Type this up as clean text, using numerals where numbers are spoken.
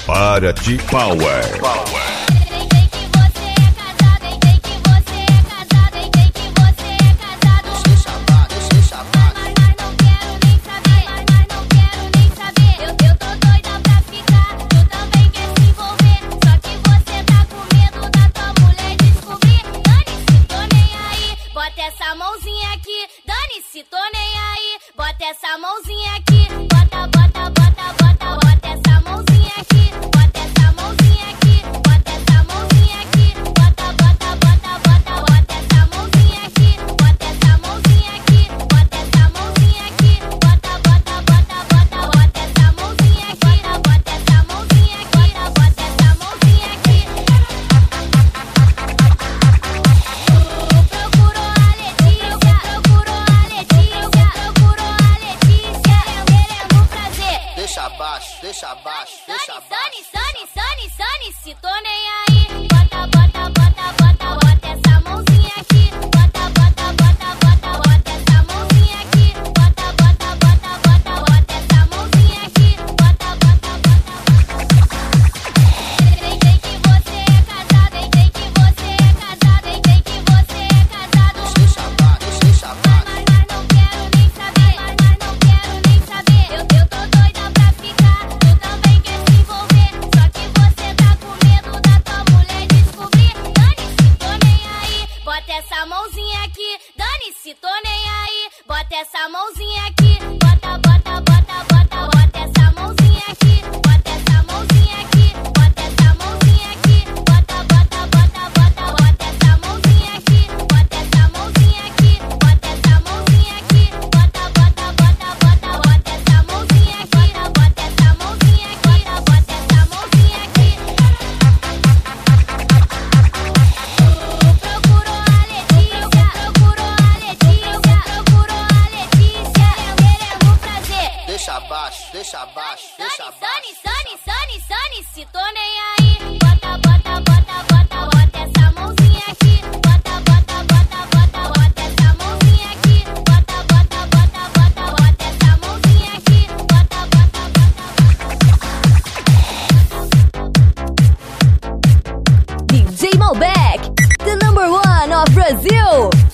Paraty Power. Essa mãozinha aqui, dane-se, tô nem aí. Bota essa mãozinha aqui, bota, bota, bota, bota, bota essa mãozinha aqui, bota essa mãozinha aqui, bota essa mãozinha aqui, bota, bota, bota, bota, bota essa mãozinha aqui, bota essa mãozinha aqui, bota essa mãozinha aqui, bota, bota, bota, bota, bota essa mãozinha aqui, bota essa mãozinha aqui, bota essa mãozinha aqui. Deixa abaixo, deixa abaixo. Dane-se, tô nem aí. Bota, bota, bota, bota, bota essa mãozinha aqui. Bota, bota, bota, bota, bota essa mãozinha aqui. Bota, bota, bota, bota, bota essa mãozinha aqui. Bota, bota, bota. Sei que você é casado, sei que você é casado, sei que você é casado. Deixa abaixo. Mas não quero nem saber, mas não quero nem saber. Eu tô doida pra ficar. Também quer se envolver, só que você tá com medo da tua mulher descobrir. Dane-se, tô nem aí. Bota essa mãozinha aqui, dane-se, tô nem aí. Bota essa mãozinha aqui, bota, bota, bota, bota, bota essa mãozinha aqui, bota essa mãozinha aqui, bota essa mãozinha aqui, bota, bota, bota, bota, bota essa mãozinha aqui, bota essa mãozinha aqui, bota essa mãozinha aqui, bota, bota, bota, bota, bota essa mãozinha aqui, bota essa mãozinha aqui, bota essa mãozinha aqui. Procurou a Letícia, procurou a Letícia, procurou a Letícia. Queremos prazer. Deixa abaixo, deixa abaixo, deixa abaixo. Dane-se, tô nem aí. Bota, bota, bota, bota, bota essa mãozinha aqui. Bota, bota, bota, bota, bota essa mãozinha aqui. Bota, bota, bota, bota, bota essa mãozinha aqui. Bota, bota, bota. DJ Malbec, the number one of Brazil.